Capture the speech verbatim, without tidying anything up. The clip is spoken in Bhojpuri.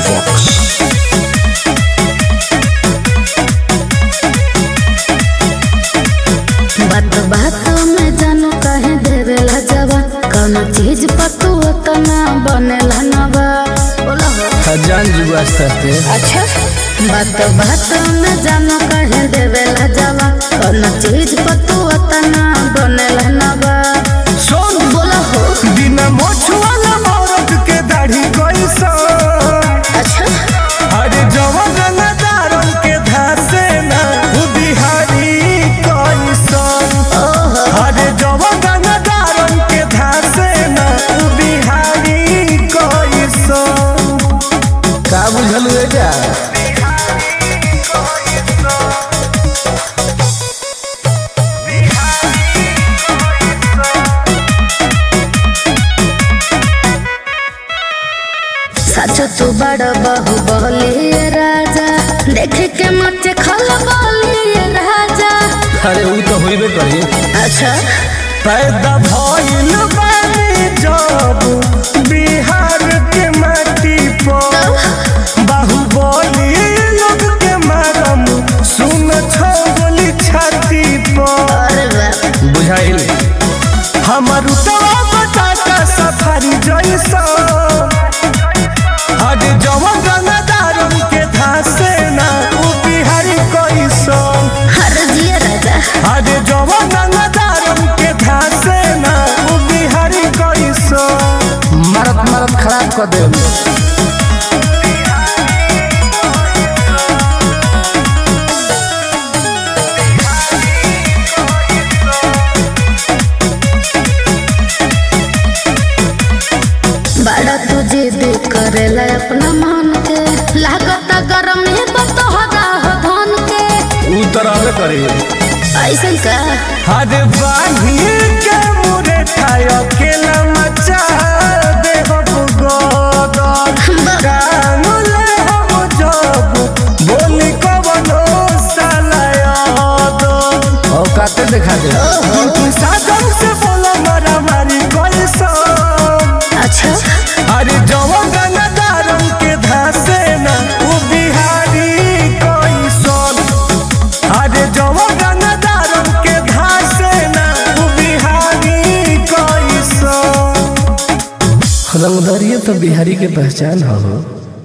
Box. बात बात में जानू कहे देवेला जवा कौन चीज पतू तना बनेला नवा बोला हो जान जुआ सकते। अच्छा बात बात में जानू कहे देवेला जवा कौन चीज पतू तना बनेला नवा सुन बोला हो बिना मोछवाला औरत के दाढ़ी कैसा। अच्छा अरे जवान रंगदारों के धासे ना वो बिहारी कैसा। अरे जवान रंगदारों के धासे ना वो बिहारी कैसा। का बुझल है क्या? सच तू बड़ बहु बोलिए राजा देख के मचे खल बोलिए राजा। अरे वो तो होइबे करी। अच्छा पैदा भइल बानी जब बिहार के माटी पर बाहुबली लोग के मारम सुन छोगली छाती पर। अरे बाप बुझाइल हमर उतवा बताता सफारी जैसा। आज जवान रंगदारों के धासे ना वो बिहारी कैसन। हर जिया राजा आज जवान रंगदारों के धासे ना वो बिहारी कैसन। मरत मरत खराब कर दे। बड़ा तू जिद करेला अपना मन के लागत गरम है तो तोहरा हो धन के उ तरह करे ऐसा का हाथ बांधी के मुरे ठाय अकेला मचा दे हो गोदर कानुले हो जब बोली कवनो साला याद औकात दिखा दे। तू साधन से बोला मारा मारी कैसा। अच्छा अरे जवान रंगदारों के धासे ना वो बिहारी कैसन। अरे जवान रंगदारों के धासे ना वो बिहारी कैसन। रंगदारिया तो बिहारी के पहचान हो।